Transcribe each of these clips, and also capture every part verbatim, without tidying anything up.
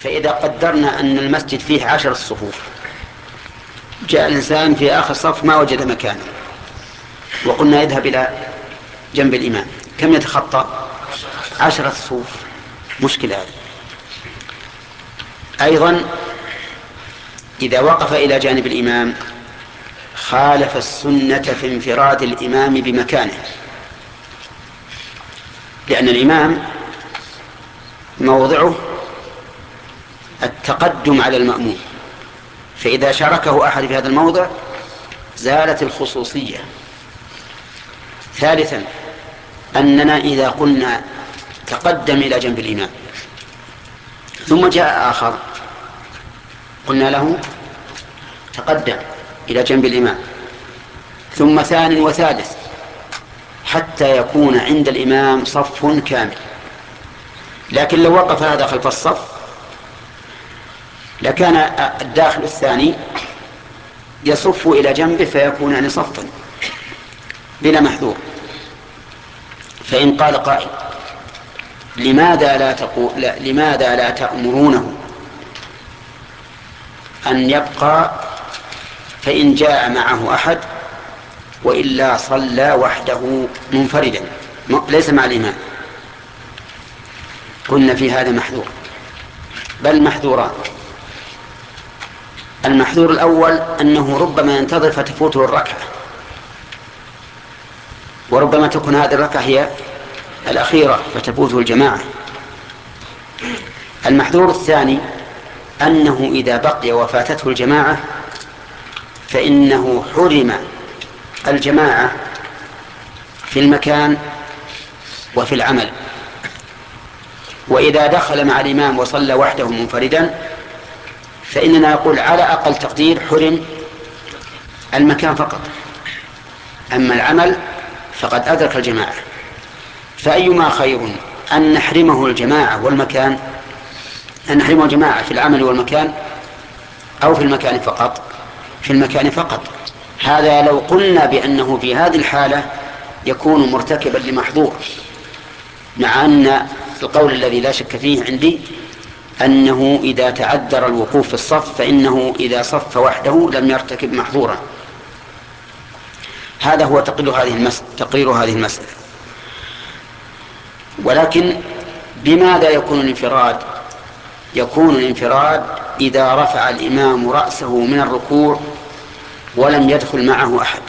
فإذا قدرنا أن المسجد فيه عشر صفوف، جاء الإنسان في آخر صف ما وجد مكانا، وقلنا يذهب إلى جنب الإمام، كم يتخطى؟ عشرة صفوف. مشكلة هذه. أيضا إذا وقف إلى جانب الإمام خالف السنة في انفراد الإمام بمكانه، لأن الإمام موضعه التقدم على المأموم، فإذا شاركه أحد في هذا الموضع زالت الخصوصية. ثالثا أننا إذا قلنا تقدم إلى جنب الإمام ثم جاء آخر قلنا له تقدم إلى جنب الإمام، ثم ثاني وثالث، حتى يكون عند الإمام صف كامل. لكن لو وقف هذا خلف الصف لكان الداخل الثاني يصف إلى جنبه فيكون يعني صفا بلا محذور. فإن قال قائل لماذا لا تقول لا لماذا لا تأمرونه أن يبقى فإن جاء معه أحد وإلا صلى وحده منفردا ليس مع الإمام؟ قلنا في هذا محذور، بل محذوران. المحذور الأول أنه ربما ينتظر فتفوته الركعة، وربما تكون هذه الركعة هي الأخيرة فتفوته الجماعة. المحذور الثاني أنه إذا بقي وفاتته الجماعة فإنه حرم الجماعة في المكان وفي العمل، وإذا دخل مع الإمام وصلى وحده منفردا فإننا نقول على أقل تقدير حرم المكان فقط، أما العمل فقد أدرك الجماعة. فأيما خير أن نحرمه الجماعة والمكان، أن نحرمه الجماعة في العمل والمكان، أو في المكان فقط؟ في المكان فقط. هذا لو قلنا بأنه في هذه الحالة يكون مرتكبا لمحظور، مع أن القول الذي لا شك فيه عندي أنه إذا تعذر الوقوف في الصف فإنه إذا صف وحده لم يرتكب محظورا. هذا هو تقرير هذه المسألة تقرير هذه المسألة. ولكن بماذا يكون الانفراد؟ يكون الانفراد إذا رفع الإمام رأسه من الركوع ولم يدخل معه أحد.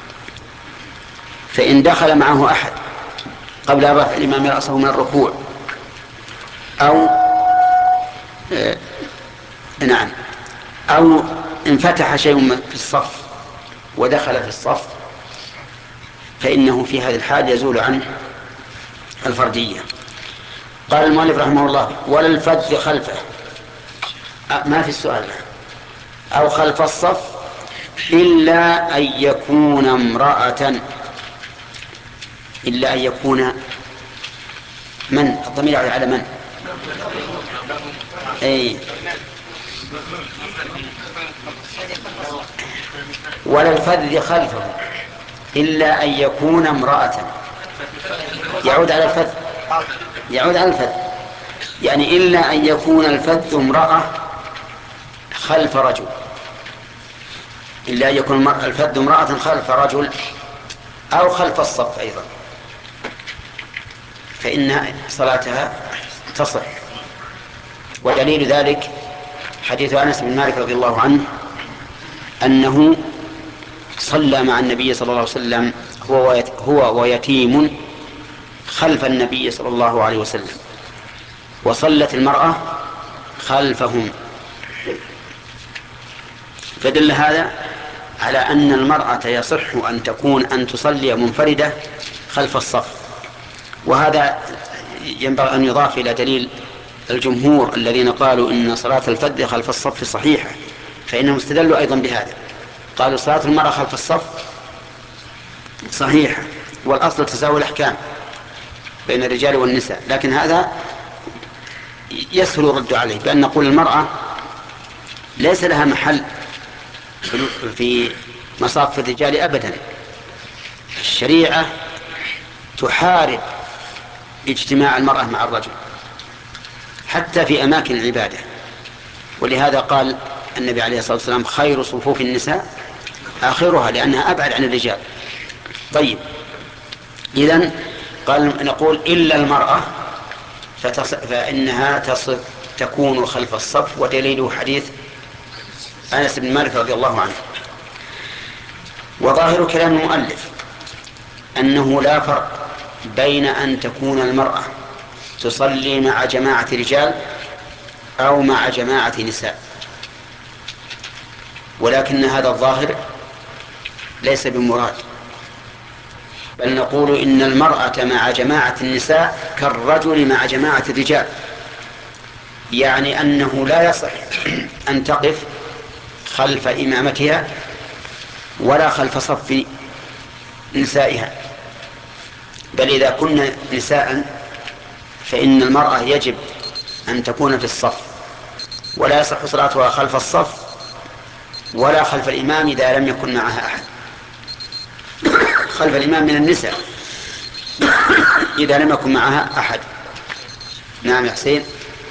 فإن دخل معه أحد قبل رفع الإمام رأسه من الركوع أو آه نعم أو انفتح شيء في الصف ودخل في الصف فإنه في هذه الحال يزول عنه الفردية. قال المؤلف رحمه الله ولا الفذ خلفه، ما في السؤال، أو خلف الصف إلا أن يكون امرأة، إلا أن يكون من؟ الضمير على من؟ أي ولا الفذ خلفه إلا أن يكون امرأة، يعود على الفذ يعود على الفذ يعني إلا أن يكون الفذ امرأة خلف رجل، إلا أن يكون الفذ امرأة خلف رجل أو خلف الصف أيضا، فإن صلاتها تصح. ودليل ذلك حديث أنس بن مالك رضي الله عنه أنه صلى مع النبي صلى الله عليه وسلم هو ويتيم خلف النبي صلى الله عليه وسلم، وصلت المرأة خلفهم. فدل هذا على أن المرأة يصح أن تكون أن تصلي منفردة خلف الصف. وهذا ينبغي أن يضاف إلى دليل الجمهور الذين قالوا إن صلاة الفذ خلف الصف صحيحة، فإنهم استدلوا أيضا بهذا، قالوا صلاة المرأة خلف الصف صحيحة، والأصل تساوي الأحكام بين الرجال والنساء. لكن هذا يسهل الرد عليه بأن نقول المرأة ليس لها محل في مصاف الرجال أبدا. الشريعة تحارب اجتماع المرأة مع الرجل حتى في أماكن العبادة، ولهذا قال النبي عليه الصلاة والسلام خير صفوف النساء آخرها، لأنها أبعد عن الرجال. طيب، إذن قال نقول إلا المرأة فإنها تصف تكون خلف الصف، ودليله حديث أنس بن مالك رضي الله عنه. وظاهر كلام المؤلف أنه لا فرق بين أن تكون المرأة تصلي مع جماعة رجال أو مع جماعة نساء، ولكن هذا الظاهر ليس بمراد، بل نقول إن المرأة مع جماعة النساء كالرجل مع جماعة الرجال، يعني أنه لا يصح أن تقف خلف إمامتها ولا خلف صف نسائها، بل إذا كنا نساء فإن المرأة يجب أن تكون في الصف، ولا يصح صلاتها خلف الصف ولا خلف الإمام إذا لم يكن معها أحد. خلف الإمام من النساء إذا لم يكن معها أحد. نعم يا حسين.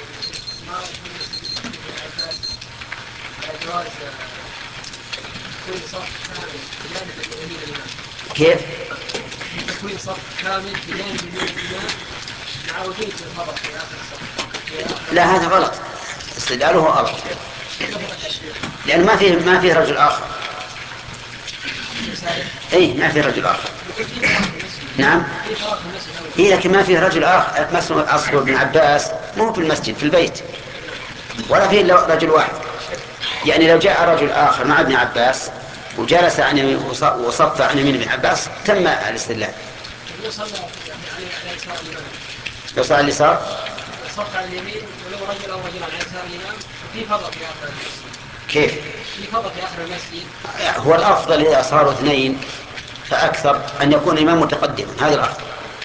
كيف؟ تكوين صف كامل بجانب الإمام مع وجود الفضل في آخر الصف. لا، هذا غلط، استدلاله غلط، لأن ما فيه ما فيه رجل آخر. أي ما فيه رجل آخر. نعم. إيه، لكن ما فيه رجل آخر. مثلا أصل ابن عباس مو في المسجد، في البيت، ولا فيه إلا رجل واحد. يعني لو جاء رجل آخر مع ابن عباس وجلس عن يمين وصف عن يمين ابن عباس تم الاستدلال. لو صار اليسار صف عن اليمين ولو رجل او رجل عن يسار الامام في فضل في اخر المسجد. كيف؟ في فضل في اخر المسجد. هو الافضل اذا صاروا اثنين فاكثر ان يكون الامام متقدما، هذا الافضل.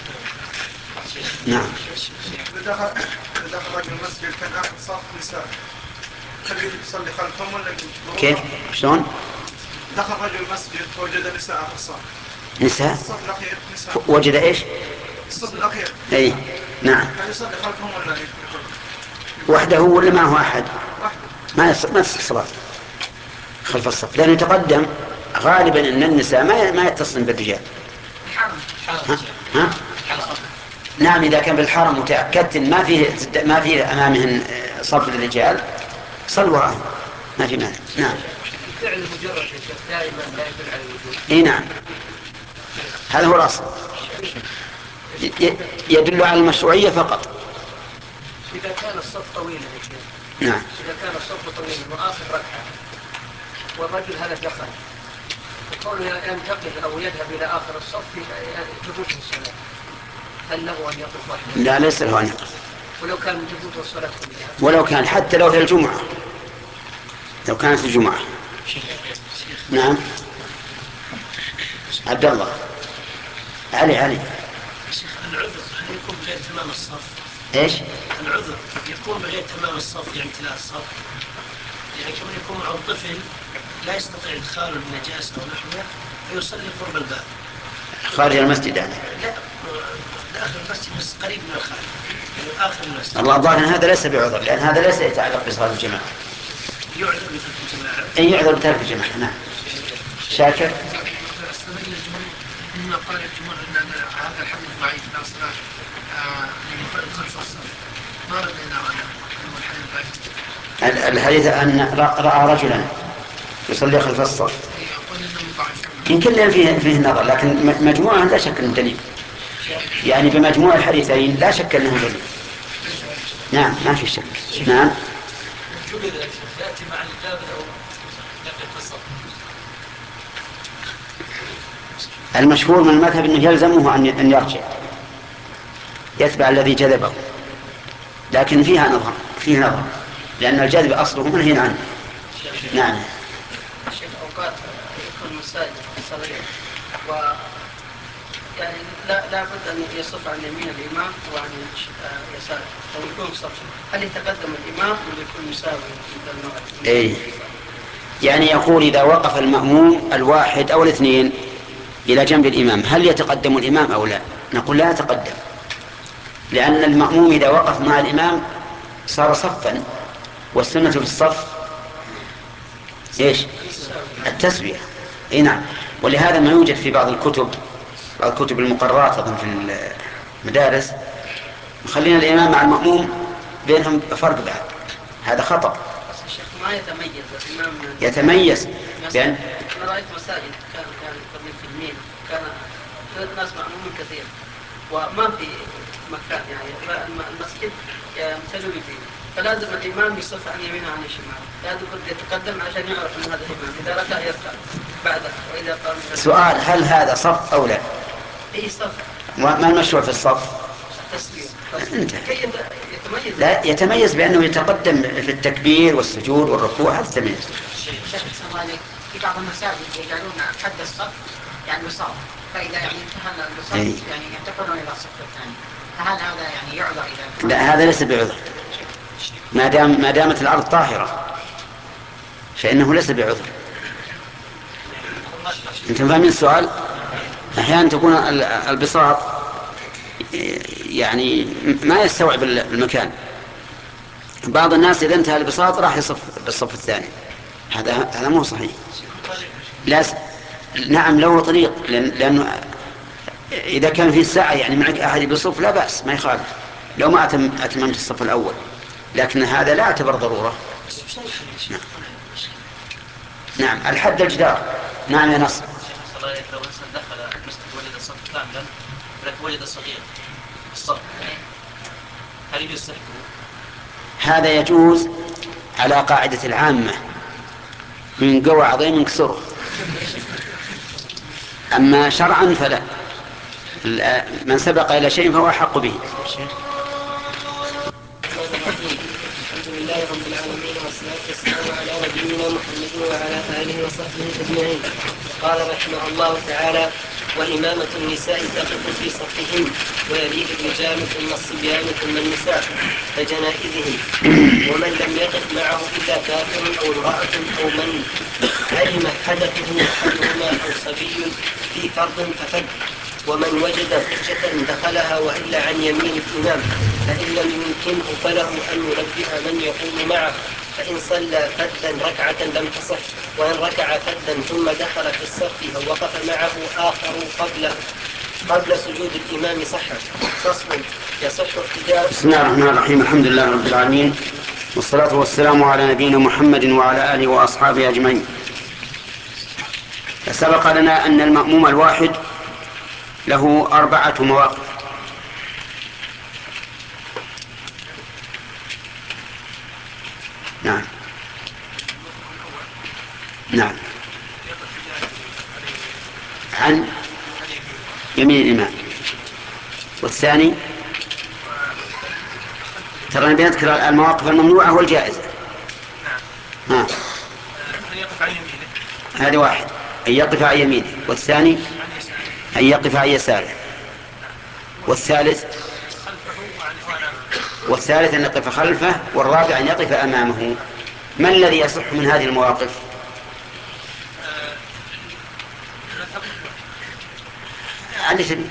نعم. اذا دخل اذا دخل رجل المسجد كان اخر صف نساء خليه يصلي خلفهم ولا كيف؟ شلون؟ دخل رجل المسجد فوجد نساء اخر صف. نساء؟ الصف الاخير نساء. وجد ايش؟ الصف الاخير. اي نعم. كان يصلي خلفهم ولا وحده ولا معه احد؟ وحده. ما ما تصح الصلاه خلف الصف، لانه يتقدم غالبا ان النساء ما ما يتصلن بالرجال. ها؟ ها؟ نعم، اذا كان بالحرم متاكدت ما فيه ما فيه امامهن صف الرجال صل وراءهم، ما في مانع. نعم. الفعل المجرد يا شيخ دائما لا يدل على الوجوب. اي نعم، هذا هو الاصل، يدل على المشروعيه فقط. اذا كان الصف طويلا يا شيخ. نعم. اذا كان الصف طويلا واخر ركعه والرجل هذا دخل وكونه ينتقل او يذهب الى اخر الصف تفوته الصلاه، هل له ان يقف وحده؟ لا، ليس له ان يقف. ولو كان تفوته الصلاه كلها؟ ولو كان حتى لو في الجمعه، لو كانت في الجمعه. نعم. عبد الله. علي علي. شيخ، العذر هل يكون بغير تمام الصف؟ ايش؟ العذر يكون بغير تمام الصف، يعني امتلاء الصف، يعني كمان يكون معه طفل لا يستطيع ادخاله النجاسه او نحوه فيصلي قرب الباب خارج المسجد يعني؟ لا، داخل المسجد بس قريب من الخارج، يعني اخر المسجد. الله الظاهر ان هذا ليس بعذر، لان هذا ليس يتعلق بصلاه الجماعه. يعذر بترك الجماعه. اي يعذر بترك الجماعه. نعم. شاكر. استدل الجمهور مما قال الجمهور ان هذا الحديث ضعيف لا صلاه لمنفرد خلف الصف. ما ردنا على انه الحديث ضعيف. الحديث ان راى رجلا يصلي خلف الصف يقول انه ضعيف. يمكن فيه فيه نظر، لكن مجموعه لا شك انه دليل، يعني بمجموع الحديثين لا شك انه دليل. نعم، ما في شك. نعم. وجوب ياتي مع الجابر او يقف الصف. المشهور من المذهب انه يلزمه ان يرجع يتبع الذي جذبه، لكن فيها نظر، فيه نظر، لان الجذب اصله منهي عنه. نعم. شيخ اوقات يكون مساجد صغير و يعني لا لا بد ان يصف عن يمين الامام وعن يساره او يكون صف، هل يتقدم الامام ولا يكون مساوي مثل المغرب؟ اي، يعني يقول اذا وقف المأموم الواحد او الاثنين الى جنب الامام هل يتقدم الامام او لا؟ نقول لا يتقدم، لان المأموم اذا وقف مع الامام صار صفا والسنة في الصف ايش؟ التسوية. اي نعم. ولهذا ما يوجد في بعض الكتب، بعض الكتب المقررات أظن في المدارس، خلينا الإمام مع المأموم بينهم فرق بعد، هذا خطأ. الشيخ ما يتميز الإمام من يتميز بأن أنا رأيت مساجد كان كان قبل في الميل كان الناس مأمومين كثير وما في مكان، يعني المسجد يمتلئ بالدين، فلازم الإمام يصف عن يمينه وعن الشمال، لازم يتقدم عشان يعرف أن هذا الإمام، إذا ركع يركع بعده وإذا قام. سؤال: هل هذا صف أو لا؟ أي صف. ما المشروع في الصف؟ التسوية. انتهى. يتميز. لا، يتميز بأنه يتقدم في التكبير والسجود والركوع، هذا تميز. شيخ الله عليك، في بعض المساجد يجعلون حد الصف يعني بساط، فإذا يعني انتهى البساط يعني ينتقلون إلى الصف الثاني، فهل هذا يعني يعذر إذا؟ لا، هذا ليس بعذر، ما دام ما دامت الأرض طاهرة فإنه ليس بعذر. أنتم فاهمين السؤال؟ أحيانا تكون البساط يعني ما يستوعب المكان، بعض الناس إذا انتهى البساط راح يصف بالصف الثاني، هذا هذا مو صحيح. لا س... نعم له طريق، لأن... لأنه إذا كان في ساعة يعني معك أحد بصف لا بأس، ما يخالف لو ما أتم... أتممت الصف الأول، لكن هذا لا يعتبر ضرورة. نعم. نعم. الحد الجدار. نعم يا نصر. لو إنسان دخل المسجد وجد الصف كاملا لكن وجد صغير الصف، هل يصح؟ هذا يجوز على قاعدة العامة: من قوى عظيم كسره. أما شرعا فلا، من سبق إلى شيء فهو أحق به. الحمد لله رب العالمين والصلاة والسلام على نبينا محمد وعلى آله وصحبه أجمعين. قال رحمه الله تعالى: وإمامة النساء تقف في صفهم ويليه الرجال ثم الصبيان ثم النساء كجنائزهم، ومن لم يقف معه إلا كافر أو امرأة أو من علم حدثه أحدهما أو صبي في فرض ففد، ومن وجد حجة دخلها وإلا عن يمين الإمام، فإن لم يمكنه فله أن ينبه من يقوم معه، فإن صلى فدا ركعة لم تصح، وإن ركع فدا ثم دخل في الصف أو وقف معه آخر قبل قبل سجود الإمام صح. فصل: يصح اقتداء. بسم الله الرحمن الرحيم. الحمد لله رب العالمين، والصلاة والسلام على نبينا محمد وعلى آله وأصحابه أجمعين. سبق لنا أن المأموم الواحد له أربعة مواقف. نعم نعم عن يمين الإمام. والثاني ترى بنذكر المواقف الممنوعة والجائزة. ها. أن يقف عن يمينه، هذا واحد، أن يقف عن يمينه. والثاني أن يقف عن يساره. والثالث والثالث أن يقف خلفه. والرابع أن يقف أمامه. ما الذي يصح من هذه المواقف؟ علي سبيل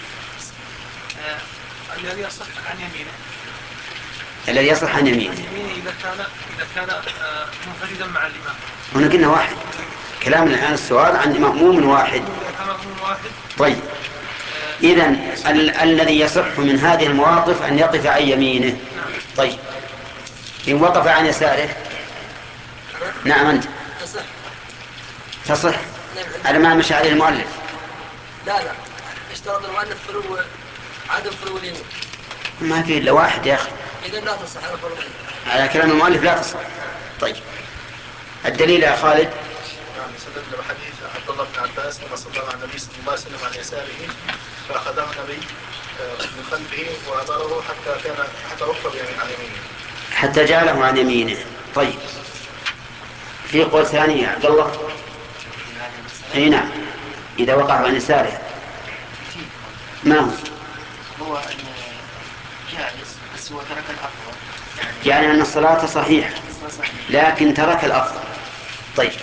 الذي يصح عن يمينه، الذي يصح عن يمينه إذا كان إذا كان منفردا مع الإمام. هنا قلنا واحد، كلامنا الآن السؤال عن مأموم واحد. مأموم واحد. طيب، إذن ال- الذي يصح من هذه المواقف أن يقف عن يمينه. طيب، إن وقف عن يساره؟ نعم أنت تصح. تصح على ما مشى عليه المؤلف. لا لا اشترط المؤلف فلو عدم فلو اليمين، ما في إلا واحد يا أخي. إذا لا تصح على فلو. على كلام المؤلف لا تصح. طيب، الدليل يا خالد؟ نعم، استدل بحديث عبد الله بن عباس لما صلى مع النبي صلى الله عليه وسلم عن يساره فأخذه النبي من خلفه وأمره حتى كان حتى ركب يعني عن يمينه، حتى جعله عن يمينه. طيب، في قول ثاني يا عبد الله؟ اي نعم، إذا وقع عن يساره ما هو؟ هو جائز بس هو ترك الأفضل، يعني أن الصلاة صحيحة لكن ترك الأفضل. طيب،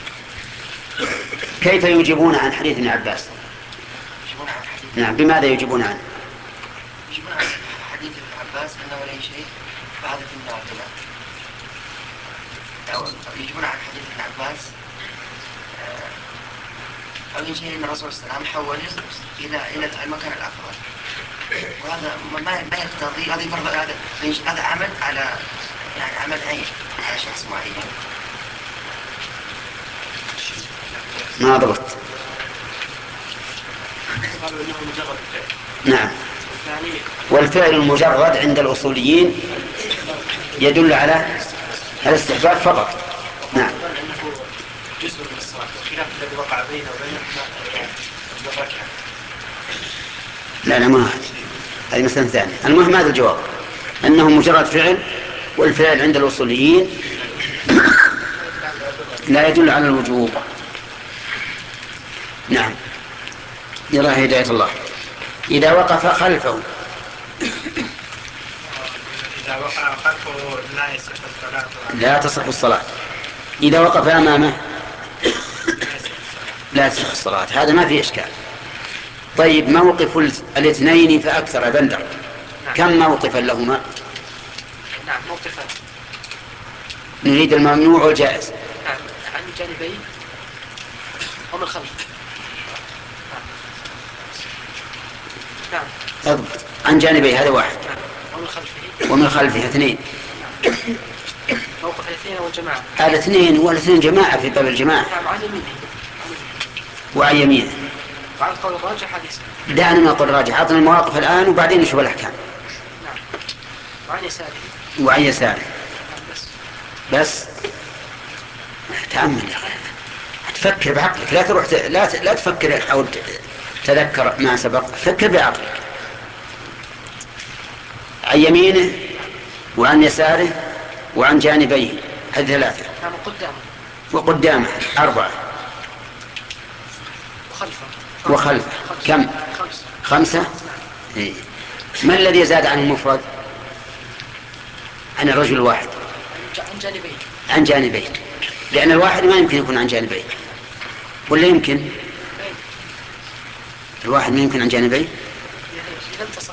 كيف يجيبون عن حديث ابن عباس؟ يجيبون عن حديث نعم، بماذا يجيبون عنه؟ يجيبون عن حديث ابن عباس أنه لا شيء بعد النافلة أو يجيبون عن حديث ابن عباس أو يجي أن الرسول صلى الله عليه وسلم حوله إلى إلى المكان الأفضل، وهذا ما ما يقتضي هذا برضه هذا هذا عمل على يعني عمل عين على شخص معين. ما ضبط. قالوا إنه مجرد فعل. نعم. والفعل المجرد عند الأصوليين يدل على الاستحباب فقط. نعم. جزء من الصلاة خلاف الذي وقع بينه وبين الركعة. لا لا ما هذه مسألة ثانية. المهم هذا الجواب أنه مجرد فعل، والفعل عند الأصوليين لا يدل على الوجوب. نعم. يرى هداية الله. إذا وقف خلفه إذا وقع خلفه لا يصح الصلاة. لا تصح الصلاة. إذا وقف أمامه لا تصح الصلاة. هذا ما فيه إشكال. طيب موقف الاثنين فأكثر بندر، كم موقفا لهما؟ نعم موقفان. نريد الممنوع والجائز. نعم عن جانبين ومن خلف. نعم. أضبط. عن جانبي هذا واحد. نعم. ومن خلفه. ومن خلفه اثنين. نعم. موقف الاثنين والجماعة. هذا اثنين والاثنين جماعة في باب الجماعة. نعم عن يمينه. وعن يمينه. وعن قول الراجح حديث. دعنا ما قول الراجح، أعطنا المواقف الآن وبعدين نشوف الأحكام. نعم. وعن يساره. وعن يساره. نعم بس. بس تأمل يا أخي، تفكر بعقلك، لا تروح ت... لا ت... لا تفكر حاول تذكر ما سبق، فكر بعقلك. عن يمينه وعن يساره وعن جانبيه، هذه ثلاثة. نعم وقدامه. وقدامه أربعة. وخلفه. وخلفه كم؟ خمسة. خمسة. إيه. ما الذي زاد عن المفرد؟ عن الرجل الواحد. عن جانبين. عن جانبين، لأن الواحد ما يمكن يكون عن جانبين، ولا يمكن؟ الواحد ما يمكن عن جانبين. إذا انتصف.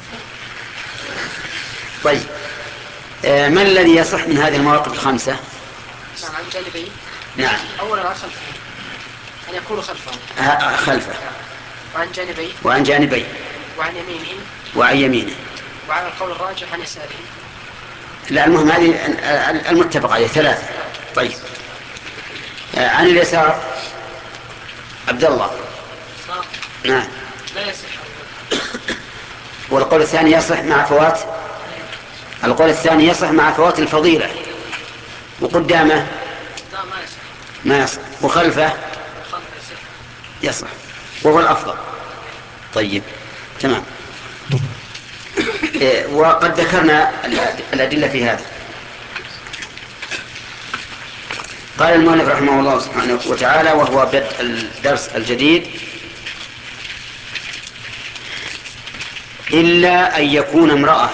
طيب آه ما الذي يصح من هذه المواقف الخمسة؟ نعم عن جانبين. نعم. أولا عن خلفه، أن يكون خلفه. آه خلفه. وعن جانبين. وعن جانبين. وعن يمينه. وعن يمينه. وعن القول الراجح عن يساره. لا المهم هذه المتفق عليه ثلاثة. طيب آه عن اليسار عبد الله. نعم. لا يصح. والقول الثاني يصح مع فوات القول الثاني يصح مع فوات الفضيلة. وقدامه لا ما يصح. ما يصح. وخلفه يصح وهو الأفضل. طيب تمام. إيه وقد ذكرنا الأدلة في هذا. قال المؤلف رحمه الله سبحانه وتعالى وهو بدء الدرس الجديد: إلا أن يكون امرأة.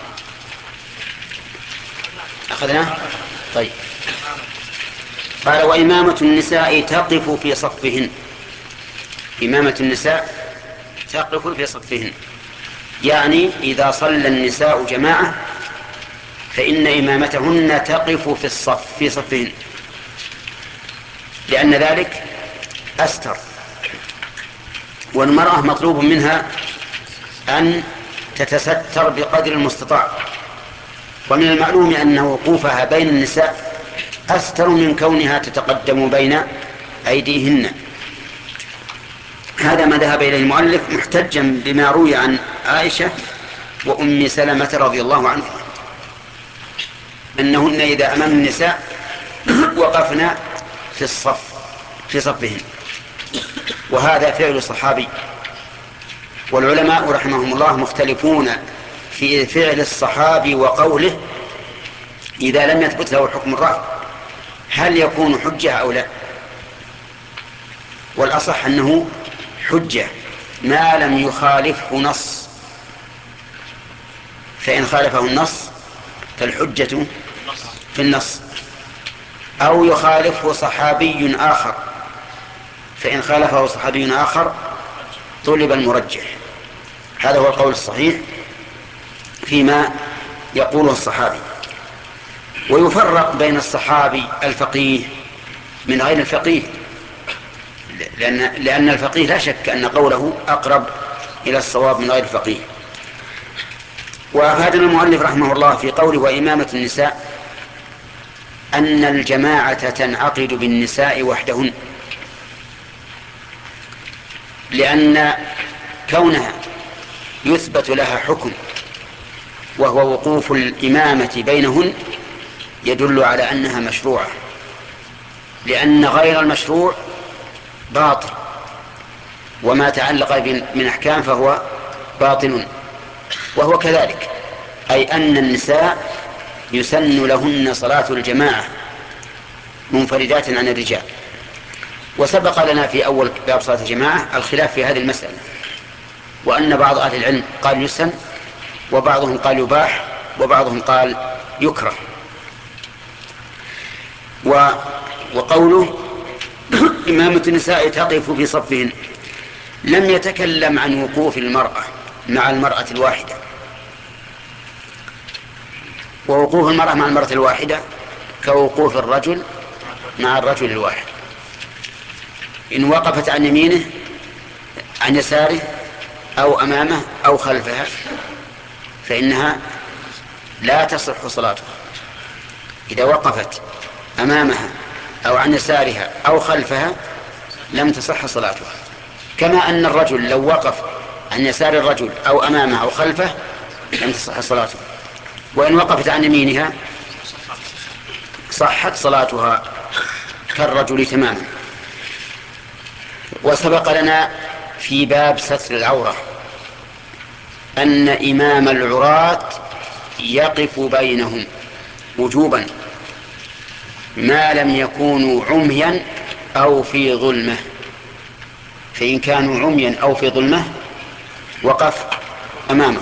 أخذنا؟ طيب. قال وإمامة النساء تقف في صفهن. إمامة النساء تقف في صفهن، يعني إذا صلى النساء جماعة فإن إمامتهن تقف في الصف في صفهن، لأن ذلك أستر. والمرأة مطلوب منها أن تتستر بقدر المستطاع، ومن المعلوم أن وقوفها بين النساء أستر من كونها تتقدم بين أيديهن. هذا ما ذهب إليه المؤلف محتجا بما روي عن عائشة وأم سلمة رضي الله عنها أنهن إذا أمام النساء وقفنا في الصف في صفهن، وهذا فعل صحابي. والعلماء رحمهم الله مختلفون في فعل الصحابي وقوله إذا لم يثبت له حكم الرفع هل يكون حجة أو لا. والأصح أنه حجة ما لم يخالفه نص، فإن خالفه النص فالحجة في النص، أو يخالفه صحابي آخر، فإن خالفه صحابي آخر طلب المرجح. هذا هو القول الصحيح فيما يقوله الصحابي. ويفرق بين الصحابي الفقيه من غير الفقيه، لأن, لأن الفقيه لا شك أن قوله أقرب إلى الصواب من غير الفقيه. وأفادنا المؤلف رحمه الله في قوله وإمامة النساء أن الجماعة تنعقد بالنساء وحدهن، لأن كونها يثبت لها حكم وهو وقوف الإمامة بينهن يدل على أنها مشروعة، لأن غير المشروع باطل، وما تعلق من أحكام فهو باطل. وهو كذلك، أي أن النساء يسن لهن صلاة الجماعة منفردات عن الرجال. وسبق لنا في أول باب صلاة الجماعة الخلاف في هذه المسألة، وأن بعض أهل العلم قال يسن، وبعضهم قال يباح، وبعضهم قال يكره. و وقوله إمامة النساء تقف في صفهن لم يتكلم عن وقوف المرأة مع المرأة الواحدة، ووقوف المرأة مع المرأة الواحدة كوقوف الرجل مع الرجل الواحد. إن وقفت عن يمينه عن يساره أو أمامه أو خلفها فإنها لا تصح صلاتها. إذا وقفت أمامها أو عن يسارها أو خلفها لم تصح صلاتها، كما أن الرجل لو وقف عن يسار الرجل أو أمامه أو خلفه لم تصح صلاته، وإن وقفت عن يمينها صحت صلاتها كالرجل تماما. وسبق لنا في باب ستر العورة أن إمام العراة يقف بينهم وجوبا ما لم يكونوا عميا أو في ظلمة، فإن كانوا عميا أو في ظلمة وقف أمامه،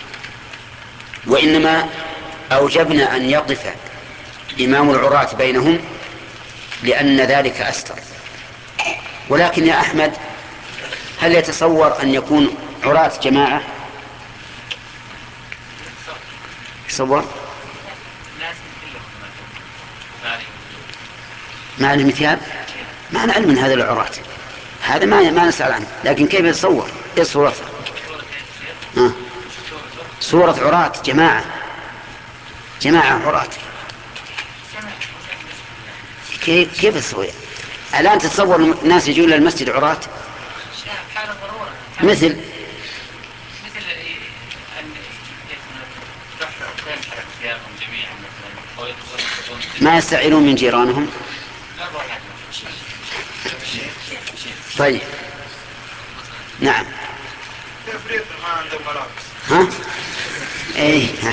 وإنما أوجبنا أن يقف إمام العراة بينهم لأن ذلك أستر. ولكن يا أحمد، هل يتصور أن يكون عراة جماعة؟ يتصور؟ ما لهم ثياب؟ ما نعلم من هذا العراة، هذا ما ما نسأل عنه، لكن كيف يتصور؟ ايه صورته؟ آه. صورة عراة جماعة جماعة عراة كيف كيف تسوي؟ الآن تتصور الناس يجون للمسجد عراة مثل مثل أن ثيابهم جميعا مثلا، أو ما يستعيرون من جيرانهم. طيب نعم. ما عندهم ملابس. ها؟ ايه ها.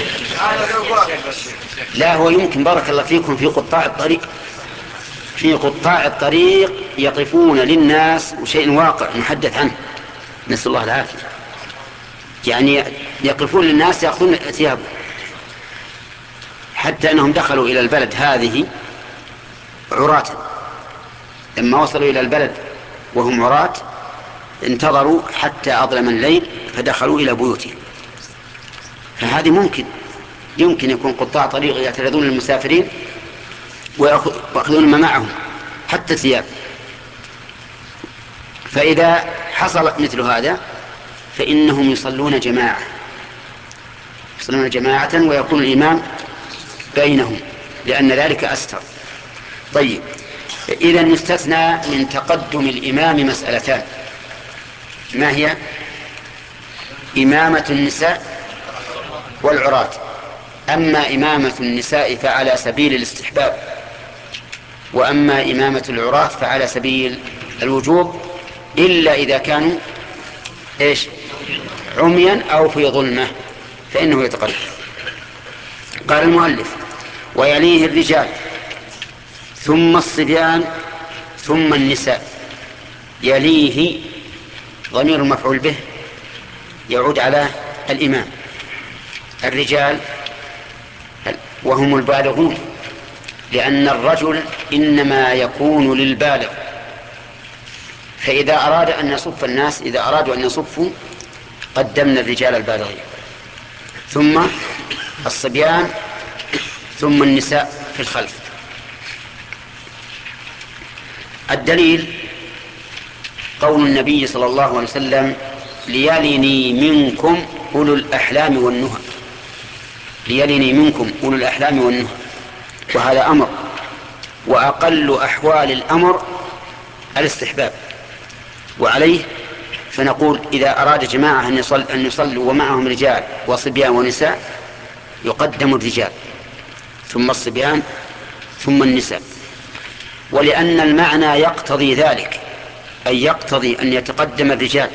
لا، هو يمكن بارك الله فيكم في قطاع الطريق في قطاع الطريق يقفون للناس وشيء واقع محدث عنه، نسأل الله العافية، يعني يقفون للناس يأخذون ثيابه، حتى أنهم دخلوا إلى البلد هذه عراة. لما وصلوا إلى البلد وهم عراة انتظروا حتى أظلم الليل فدخلوا إلى بيوتهم. فهذه ممكن يمكن يكون قطاع طريق يعترضون المسافرين ويأخذون ما معهم حتى ثياب. فإذا حصل مثل هذا فإنهم يصلون جماعة يصلون جماعة ويكون الإمام بينهم لأن ذلك أستر. طيب، إذا يستثنى من تقدم الإمام مسألتان، ما هي؟ إمامة النساء والعراة. أما إمامة النساء فعلى سبيل الاستحباب، وأما إمامة العراة فعلى سبيل الوجوب، إلا إذا كانوا إيش؟ عميا أو في ظلمة فإنه يتقدم. قال المؤلف ويليه الرجال ثم الصبيان ثم النساء. يليه ضمير المفعول به يعود على الإمام. الرجال وهم البالغون، لأن الرجل إنما يكون للبالغ، فإذا أراد أن يصف الناس إذا أرادوا أن يصفوا قدمنا الرجال البالغين، ثم الصبيان، ثم النساء في الخلف. الدليل قول النبي صلى الله عليه وسلم: ليلني منكم أولو الأحلام والنهى. ليلني منكم أولو الأحلام والنهى، وهذا أمر، وأقل أحوال الأمر الاستحباب، وعليه فنقول إذا أراد جماعة أن يصل أن يصلوا ومعهم رجال وصبيان ونساء يقدم الرجال ثم الصبيان ثم النساء، ولأن المعنى يقتضي ذلك، أي يقتضي أن يتقدم الرجال،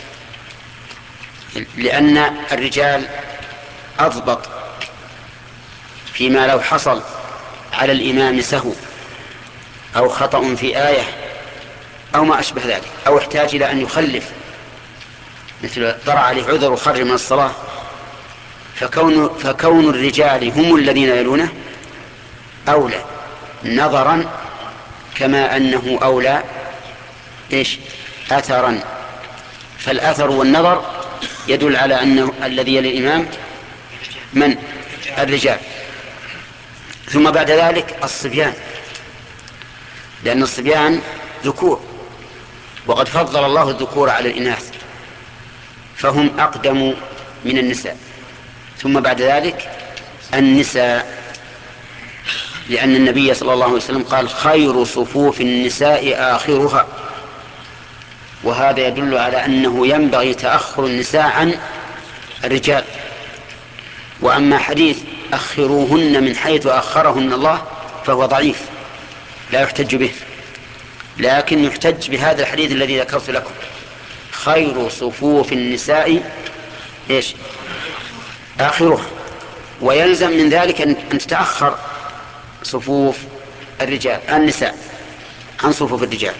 لأن الرجال أضبط فيما لو حصل على الإمام سهو أو خطأ في آية أو ما أشبه ذلك، أو احتاج إلى أن يخلف، مثل طرأ عليه عذر وخرج من الصلاة، فكون, فكون الرجال هم الذين يلونه أولى نظرا، كما أنه أولى إيش أثرا. فالأثر والنظر يدل على أنه الذي يلي الإمام من الرجال، ثم بعد ذلك الصبيان، لأن الصبيان ذكور، وقد فضل الله الذكور على الإناث فهم أقدم من النساء، ثم بعد ذلك النساء، لأن النبي صلى الله عليه وسلم قال: خير صفوف النساء آخرها، وهذا يدل على أنه ينبغي تأخر النساء عن الرجال. وأما حديث أخروهن من حيث أخرهن الله فهو ضعيف لا يحتج به، لكن يحتج بهذا الحديث الذي ذكرت لكم: خير صفوف النساء إيش آخرها، ويلزم من ذلك أن تتأخر صفوف الرجال النساء عن صفوف الرجال.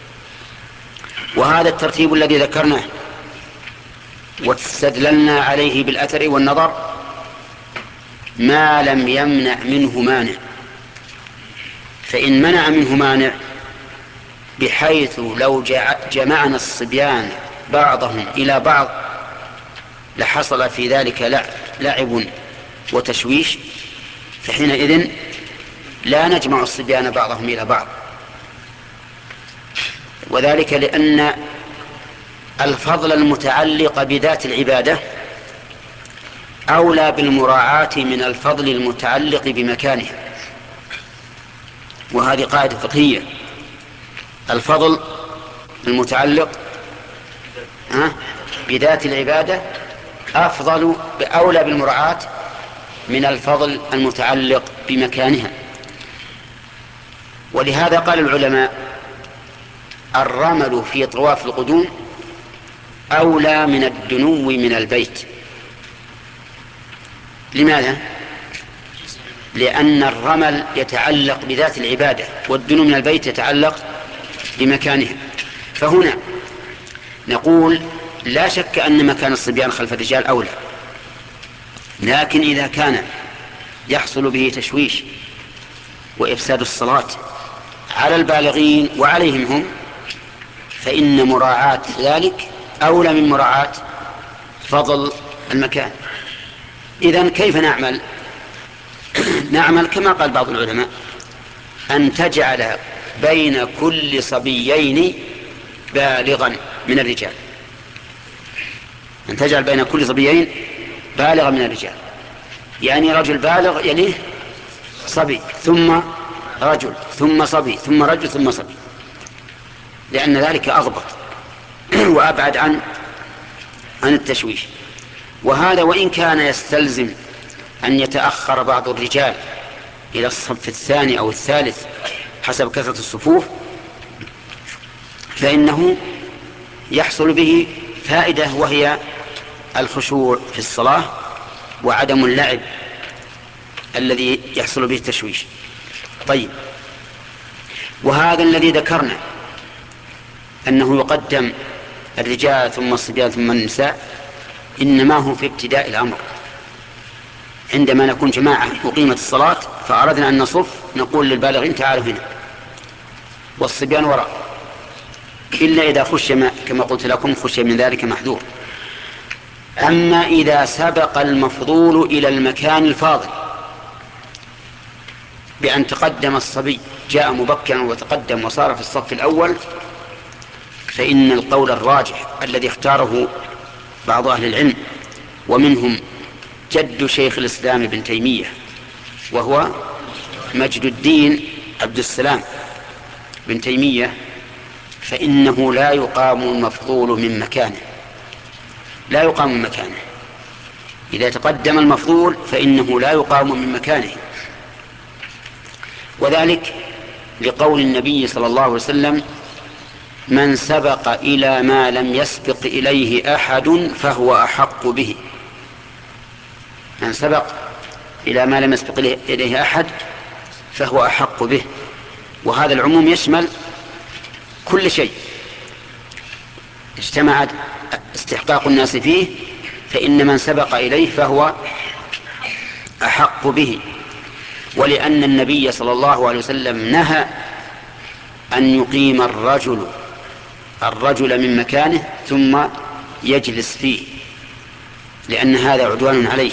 وهذا الترتيب الذي ذكرناه واستدللنا عليه بالأثر والنظر ما لم يمنع منه مانع، فإن منع منه مانع بحيث لو جمعنا الصبيان بعضهم إلى بعض لحصل في ذلك لعب وتشويش، فحينئذ لا نجمع الصبيان بعضهم إلى بعض، وذلك لأن الفضل المتعلق بذات العبادة أولى بالمراعاة من الفضل المتعلق بمكانها، وهذه قاعدة فقهية: الفضل المتعلق بذات العبادة أفضل أولى بالمراعاة من الفضل المتعلق بمكانها. ولهذا قال العلماء: الرمل في طواف القدوم أولى من الدنو من البيت. لماذا؟ لأن الرمل يتعلق بذات العبادة والدنو من البيت يتعلق بمكانها. فهنا نقول لا شك أن مكان الصبيان خلف الرجال أولى، لكن إذا كان يحصل به تشويش وإفساد الصلاة على البالغين وعليهم هم فإن مراعاة ذلك أولى من مراعاة فضل المكان. إذن كيف نعمل؟ نعمل كما قال بعض العلماء: أن تجعل بين كل صبيين بالغا من الرجال، أن تجعل بين كل صبيين بالغا من الرجال، يعني رجل بالغ يليه صبي ثم رجل ثم صبي ثم رجل ثم صبي، لأن ذلك أضبط وأبعد عن عن التشويش. وهذا وإن كان يستلزم أن يتأخر بعض الرجال إلى الصف الثاني أو الثالث حسب كثرة الصفوف، فإنه يحصل به فائدة، وهي الخشوع في الصلاة وعدم اللعب الذي يحصل به التشويش. طيب، وهذا الذي ذكرنا أنه يقدم الرجال ثم الصبيان ثم النساء إنما هو في ابتداء الأمر. عندما نكون جماعة وقيمة الصلاة فأردنا أن نصف نقول للبالغين تعالوا هنا والصبيان وراء، إلا إذا خشي كما قلت لكم خشي من ذلك محذور. أما إذا سبق المفضول إلى المكان الفاضل بأن تقدم الصبي، جاء مبكرا وتقدم وصار في الصف الأول، فإن القول الراجح الذي اختاره بعض أهل العلم ومنهم جد شيخ الإسلام ابن تيمية وهو مجد الدين عبد السلام بن تيمية، فإنه لا يقام المفضول من مكانه، لا يقام من مكانه. إذا تقدم المفضول فإنه لا يقام من مكانه، وذلك لقول النبي صلى الله عليه وسلم: من سبق إلى ما لم يسبق إليه أحد فهو أحق به. من سبق إلى ما لم يسبق إليه أحد فهو أحق به، وهذا العموم يشمل كل شيء اجتمع استحقاق الناس فيه، فإن من سبق إليه فهو أحق به. ولأن النبي صلى الله عليه وسلم نهى أن يقيم الرجل الرجل من مكانه ثم يجلس فيه، لأن هذا عدوان عليه.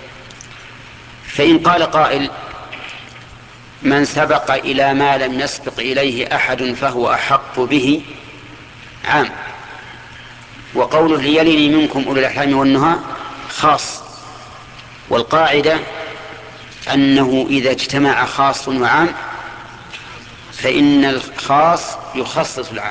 فإن قال قائل: من سبق إلى ما لم يسبق إليه أحد فهو أحق به، عام، وقوله ليلني منكم أولي الأحلام والنهى خاص. والقاعدة أنه إذا اجتمع خاص وعام فإن الخاص يخصص العام،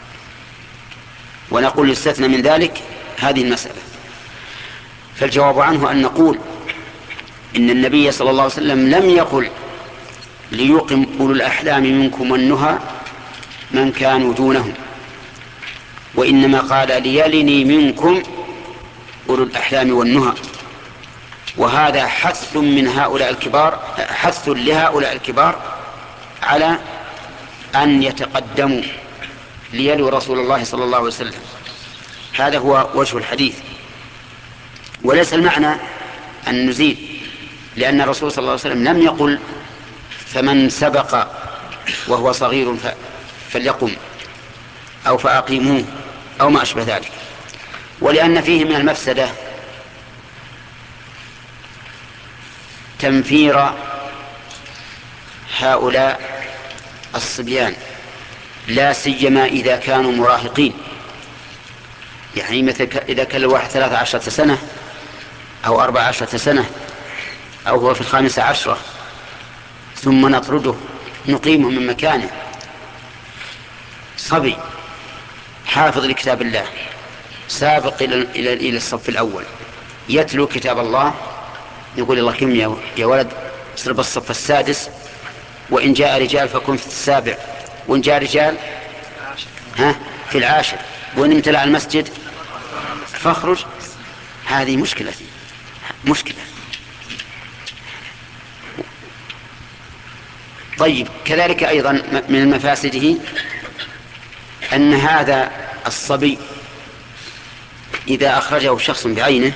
ونقول يستثنى من ذلك هذه المسألة. فالجواب عنه أن نقول إن النبي صلى الله عليه وسلم لم يقل ليقم أولو الأحلام منكم والنهى من كانوا دونهم، وإنما قال ليلني منكم أولو الأحلام والنهى، وهذا حث من هؤلاء الكبار، حث لهؤلاء الكبار على أن يتقدموا ليلوا رسول الله صلى الله عليه وسلم. هذا هو وجه الحديث، وليس المعنى أن نزيد، لأن الرسول صلى الله عليه وسلم لم يقل فمن سبق وهو صغير فليقم أو فأقيموه أو ما أشبه ذلك. ولأن فيه من المفسدة تنفير هؤلاء الصبيان، لا سيما إذا كانوا مراهقين، يعني مثل إذا كان الواحد ثلاثة عشرة سنة أو أربع عشرة سنة أو هو في الخامسة عشرة ثم نطرده نقيمه من مكانه، صبي حافظ لكتاب الله سابق إلى إلى إلى الصف الأول يتلو كتاب الله، يقول الله كم يا ولد اصرب الصف السادس، وإن جاء رجال فكن في السابع، وإن جاء رجال ها في العاشر، وإن امتلأ المسجد فاخرج. هذه مشكلة مشكلة. طيب، كذلك أيضا من مفاسده أن هذا الصبي إذا أخرجه شخص بعينه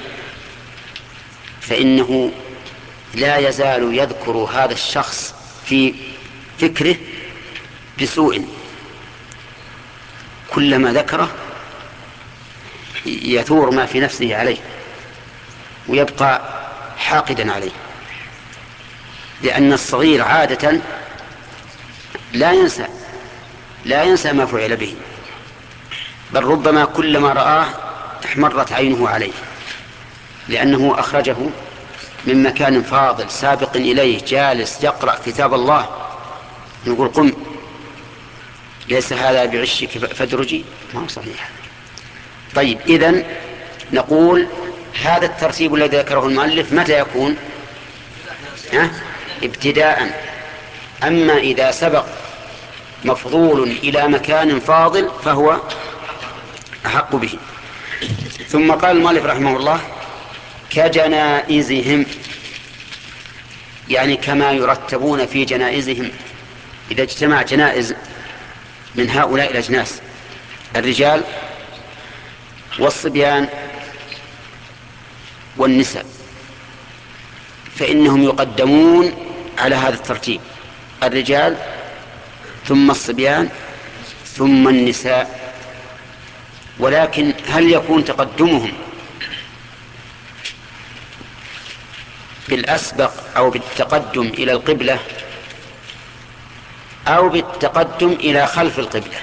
فإنه لا يزال يذكر هذا الشخص في فكره بسوء، كلما ذكره يثور ما في نفسه عليه ويبقى حاقدا عليه، لأن الصغير عادة لا ينسى لا ينسى ما فعل به، بل ربما كلما رآه احمرت عينه عليه، لأنه أخرجه من مكان فاضل سابق إليه جالس يقرأ كتاب الله، نقول قم، ليس هذا بعشك فادرجي، ما هو صحيح. طيب، إذن نقول هذا الترتيب الذي ذكره المؤلف متى يكون؟ ها؟ ابتداء. أما إذا سبق مفضول إلى مكان فاضل فهو أحق به. ثم قال المؤلف رحمه الله: كجنائزهم، يعني كما يرتبون في جنائزهم. إذا اجتمع جنائز من هؤلاء الأجناس الرجال والصبيان والنساء فإنهم يقدمون على هذا الترتيب: الرجال ثم الصبيان ثم النساء. ولكن هل يكون تقدمهم بالأسبق أو بالتقدم إلى القبلة أو بالتقدم إلى خلف القبلة.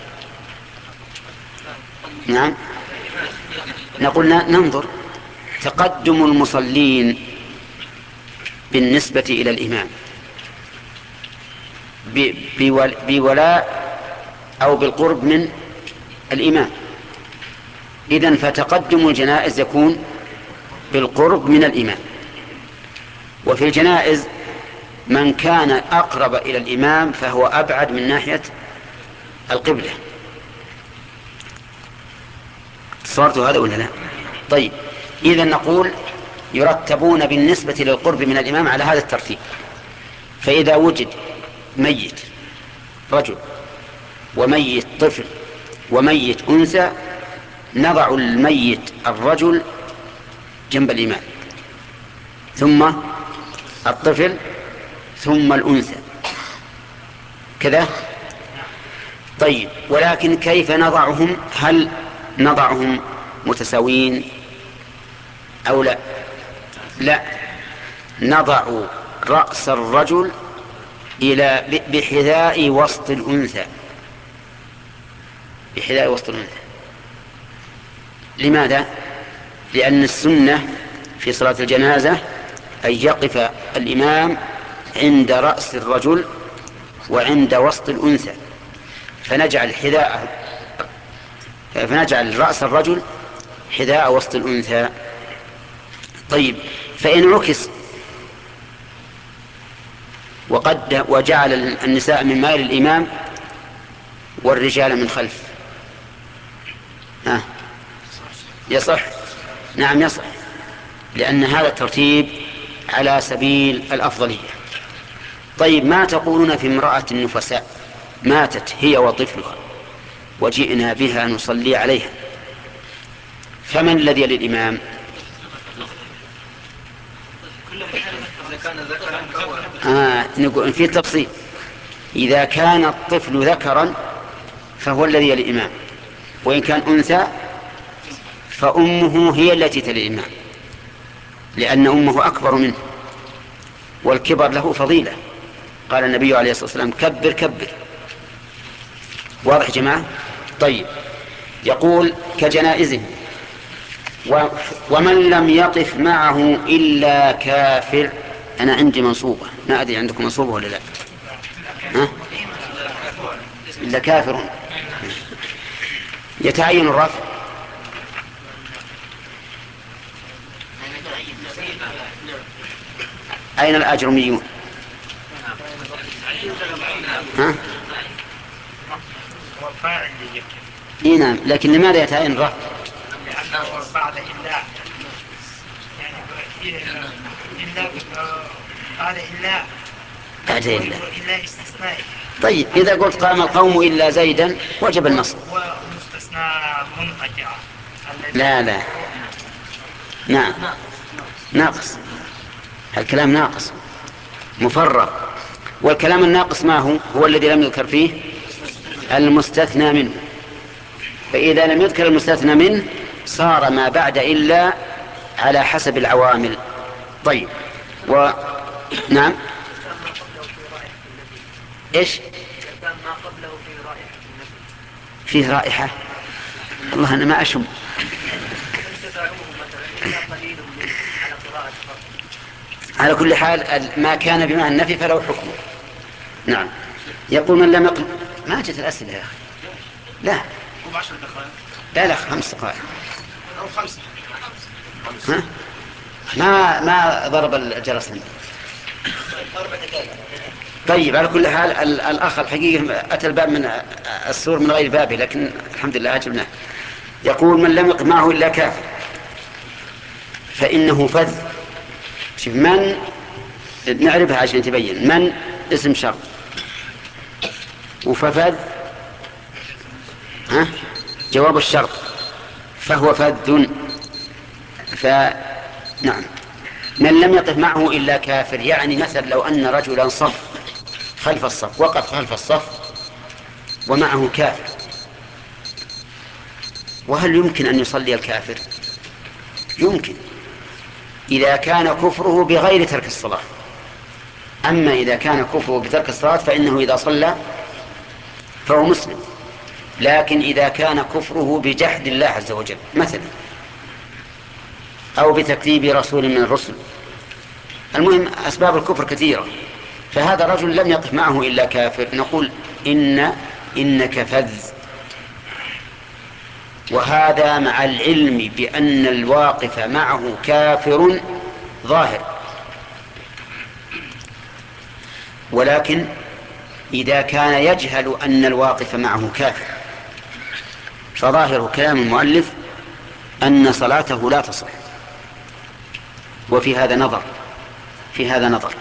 نعم، نقول ننظر تقدم المصلين بالنسبة إلى الإمام بولاء أو بالقرب من الإمام، إذن فتقدم الجنائز يكون بالقرب من الإمام. وفي الجنائز من كان أقرب إلى الإمام فهو أبعد من ناحية القبلة. صارت هذا ولا لا؟ طيب، إذن نقول يرتبون بالنسبة للقرب من الإمام على هذا الترتيب. فإذا وجد ميت رجل وميت طفل وميت أنثى نضع الميت الرجل جنب الإمام، ثم الطفل، ثم الأنثى، كذا. طيب، ولكن كيف نضعهم؟ هل نضعهم متساويين أو لا؟ لا، نضع رأس الرجل إلى بحذاء وسط الأنثى، بحذاء وسط الأنثى. لماذا؟ لأن السنة في صلاة الجنازة أن يقف الإمام عند رأس الرجل وعند وسط الأنثى، فنجعل حذاء فنجعل رأس الرجل حذاء وسط الأنثى. طيب، فإن عكس وقد وجعل النساء من مال الإمام والرجال من خلف، ها يصح؟ نعم يصح، لأن هذا الترتيب على سبيل الأفضلية. طيب، ما تقولون في امرأة نفساء ماتت هي وطفلها وجئنا بها نصلي عليها، فمن الذي يلي الإمام؟ آه نقول في تفصيل. إذا كان الطفل ذكرا فهو الذي يلي الإمام، وإن كان أنثى فأمه هي التي تلي الإمام، لأن أمه أكبر منه، والكبر له فضيلة. قال النبي عليه الصلاة والسلام كبر كبر. واضح يا جماعة؟ طيب، يقول كجنائزه ومن لم يقف معه إلا كافر. أنا عندي منصوبة، ما أدري عندكم منصوبة ولا لا؟ ها؟ إلا كافر. يتعين الرفع. أين الأجرميون؟ ها؟ إيه نعم، لكن لماذا يتعين الرفع؟ لأنه بعد إلا، يعني إلا بعد إلا بعد إلا إلا استثنائي. طيب، إذا قلت قام القوم إلا زيدا وجب النصب. ومستثنى منقطعة. لا لا، نعم ناقص، الكلام ناقص مفرغ. والكلام الناقص ما هو؟ هو الذي لم يذكر فيه المستثنى منه. فإذا لم يذكر المستثنى منه صار ما بعد إلا على حسب العوامل. طيب، و نعم إيش؟ فيه رائحة، الله أنا ما أشم. على كل حال ما كان بمعنى النفي فله حكم. نعم. يقول من لم يقل ما جت الأسئلة يا أخي. لا لا لا خمس دقائق أو خمسة. ها؟ ما ما ضرب الجرس عندي. طيب، على كل حال الأخ الحقيقة أتى الباب من السور من غير بابه، لكن الحمد لله أجبناه. يقول من لم يقل معه إلا كافر فإنه فذ. شوف، من نعرفها عشان تبين. من اسم شرط، وففذ ها جواب الشرط، فهو فذ. فنعم، من لم يقف معه إلا كافر، يعني مثل لو أن رجلا صف خلف الصف، وقف خلف الصف ومعه كافر، وهل يمكن أن يصلي الكافر؟ يمكن إذا كان كفره بغير ترك الصلاة. أما إذا كان كفره بترك الصلاة فإنه إذا صلى فهو مسلم. لكن إذا كان كفره بجحد الله عز وجل مثلا، أو بتكذيب رسول من الرسل، المهم أسباب الكفر كثيرة، فهذا الرجل لم يقف معه إلا كافر، نقول إن إنك فذ. وهذا مع العلم بأن الواقف معه كافر ظاهر. ولكن إذا كان يجهل أن الواقف معه كافر، فظاهر كلام المؤلف أن صلاته لا تصح. وفي هذا نظر في هذا نظر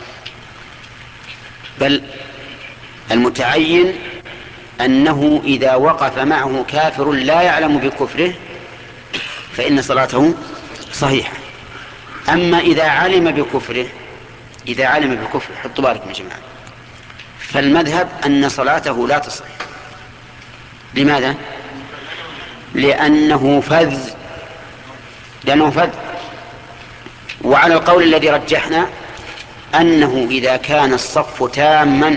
بل المتعين أنه إذا وقف معه كافر لا يعلم بكفره فإن صلاته صحيحة. أما إذا علم بكفره إذا علم بكفره حطوا بالكم يا جماعة، فالمذهب أن صلاته لا تصح. لماذا؟ لأنه فذ لأنه فذ وعلى القول الذي رجحنا أنه إذا كان الصف تاما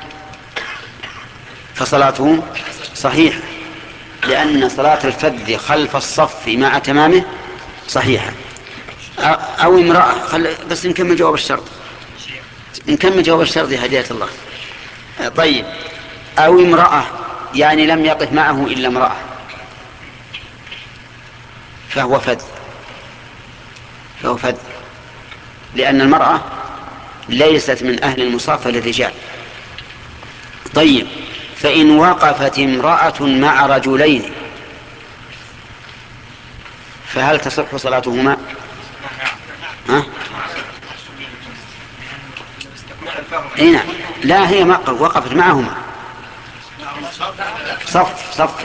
فصلاته صحيحة، لأن صلاة الفذ خلف الصف مع تمامه صحيحة. أو امرأة خل... بس نكمل جواب الشرط نكمل جواب الشرط يا هداية الله. طيب، أو امرأة يعني لم يقف معه إلا امرأة فهو فذ فهو فذ لأن المرأة ليست من أهل المصافة للرجال. طيب، فإن وقفت امرأة مع رجلين فهل تصح صلاتهما؟ ها؟ هنا لا، هي وقفت معهما صف صف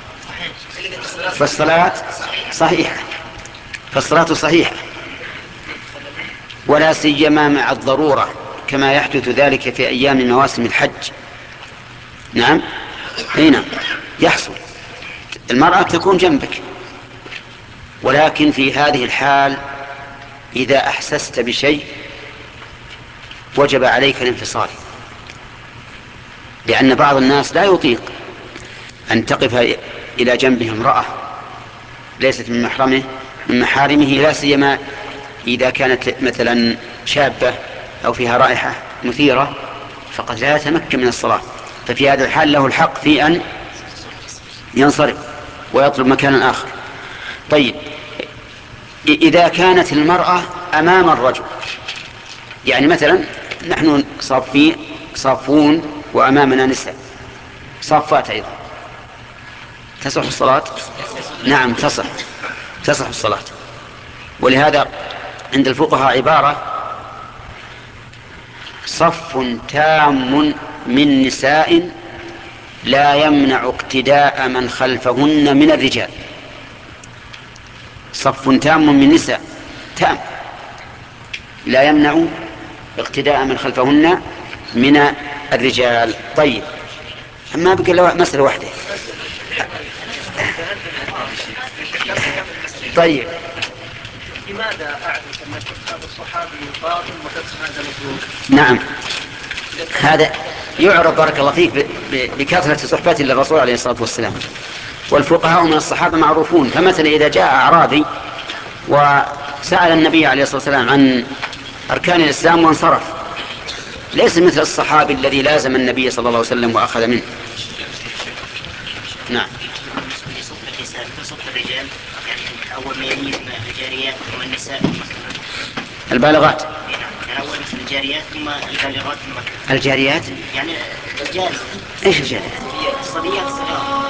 فالصلاة صحيحة فالصلاة صحيحة ولا سيما مع الضرورة كما يحدث ذلك في أيام مواسم الحج. نعم، هنا يحصل المرأة تكون جنبك، ولكن في هذه الحال إذا أحسست بشيء وجب عليك الانفصال، لأن بعض الناس لا يطيق أن تقف إلى جنبه امرأة ليست من محرمه من محارمه، لا سيما إذا كانت مثلا شابة أو فيها رائحة مثيرة فقد لا يتمكن من الصلاة. ففي هذا الحال له الحق في أن ينصرف ويطلب مكانا آخر. طيب، إذا كانت المرأة أمام الرجل، يعني مثلا نحن صافين صافون وأمامنا نساء صافات أيضا، تصح الصلاة؟ نعم تصح تصح الصلاة. ولهذا عند الفقهاء عبارة: صف تام من نساء لا يمنع اقتداء من خلفهن من الرجال. صف تام من نساء تام لا يمنع اقتداء من خلفهن من الرجال. طيب، ما بقى له مسألة واحدة. طيب، لماذا أعرف أن كتاب الصحابي باطل وتفسر هذا مطلوب؟ نعم، هذا يعرف بارك الله فيك بكثرة صحبته للرسول عليه الصلاة والسلام. والفقهاء من الصحابة معروفون، فمثلا إذا جاء أعرابي وسأل النبي عليه الصلاة والسلام عن أركان الإسلام وانصرف، ليس مثل الصحابي الذي لازم النبي صلى الله عليه وسلم وأخذ منه. نعم. الرجال يعني أول ما يميز الجاريات ثم النساء البالغات، يعني أول مثل الجاريات ثم البالغات ثم الجاريات يعني الجاريات. إيش الجاريات؟ الصبيات الصغار.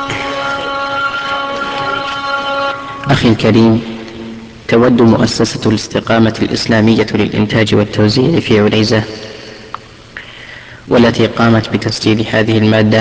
أخي الكريم، تود مؤسسة الاستقامة الإسلامية للإنتاج والتوزيع في عنيزة والتي قامت بتسجيل هذه المادة